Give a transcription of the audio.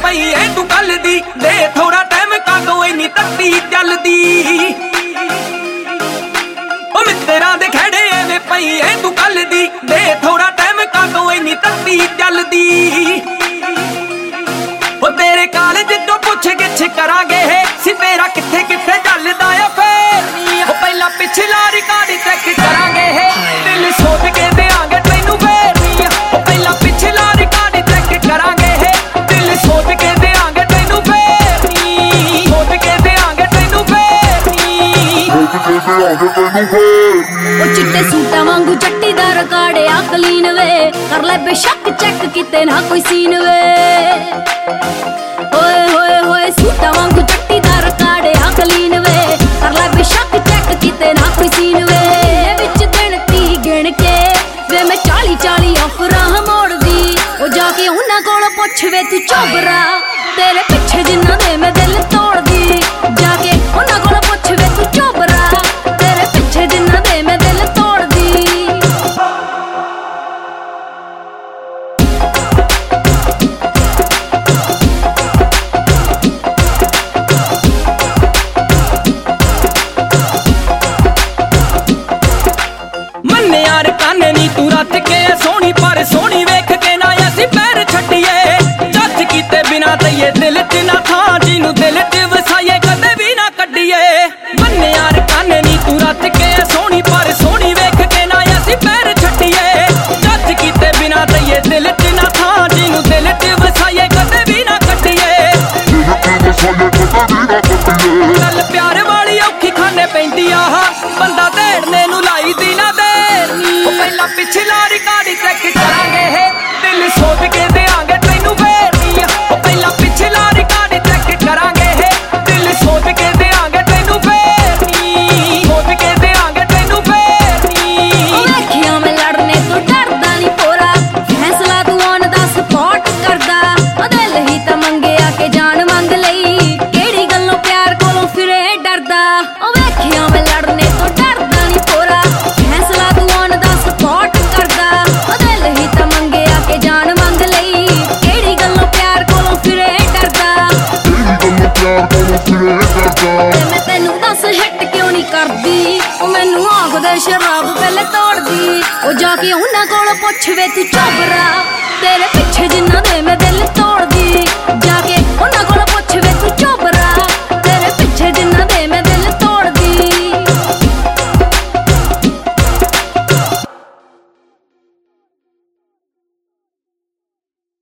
पई ऐ तू कल दी दे थोड़ा टाइम कागो इन्नी तत्ती चलदी ओ मित्तरां दे खड़े एवें पई ऐ तू कल दी दे थोड़ा टाइम कागो इन्नी तत्ती चलदी ओ तेरे कॉलेज तो पुछ गिछ करांगे सी तेरा किथे किथे चलदा ए फेर ओ पहला पिछला रिकॉर्ड चेक करांगे दिल सोच के देंगे तैनू फेर ओ पहला पिछला रिकॉर्ड चेक करांगे दिल सोच के देंगे तैनू फेर सोच के देंगे तैनू फेर ओ चिट्टे सूटा वांगू चट्टीदा रिकॉर्ड आ क्लीन वे कर ले बेशक चेक किते ना कोई सीन वे ओए होए होए सूटा वांगू चट्टीदा रिकॉर्ड आ क्लीन वे कर ले बेशक चेक किते ना कोई सीन वे विच गिनती गिन के वे मैं 40 ऑफरां मोड़दी ओ जाके उन्हां कोलों पुछ वे तू चोबरा तेरे पिछे जिन्ना दे मैं दिल तोड़दी जाके उन्हां कोलों पुछ वे तू चोबरा तेरे पिछे जिन्ना दे मैं दिल तोड़दी मन्ने यार काने नी तू रच के सोहनी पर सोहनी वेख के ना असीं पैर छड्डीए जज कीते बिना तईए दिल च ना थां जिनू दिल च वसाईए कदे भी ना कड्डीए मन्ने यार काने नी तू रच के सोहनी पर सोहनी वेख के ना असीं पैर छड्डीए जज कीते बिना तईए दिल च ना थां जिनू दिल च वसाईए कदे भी ना कड्डीए गल प्यार वाली औखी खाने पैंदी आ बंदा देड़ने नू लाई दी ना देर ओ पहला पिछला रिकॉर्ड चेक करांगे दिल सोच के देंगे तैनू फेर ओ पहला पिछला रिकॉर्ड चेक करांगे दिल सोच के देंगे तैनू फेर सोच के देंगे तैनू फेर वेखिया मैं लड़ने तो डरदा नहीं पोरा फैसला तू ऑन दा सपोर्ट करदा ओ दिल ही तां मंगिया के जान मंग लई केड़ी गल्लों प्यार कोलों फिरे डरदा ओ वेखिया मैं लड़ने तो डरदा नहीं पोरा फैसला तू ऑन दा सपोर्ट करदा ओ दिल ही तां मंगिया के जान मंग लई केड़ी गल्लों प्यार कोलों फिरे डरदा मैं तैनू दस हिट क्यों नहीं करदी ओ मैनू आखदे शराब पहले तोड़दी ओ जाके उन्हां कोलों पुछ वे तू चोबरा तेरे पिछे जिन्ना दे मैं दिल तोड़दी जाके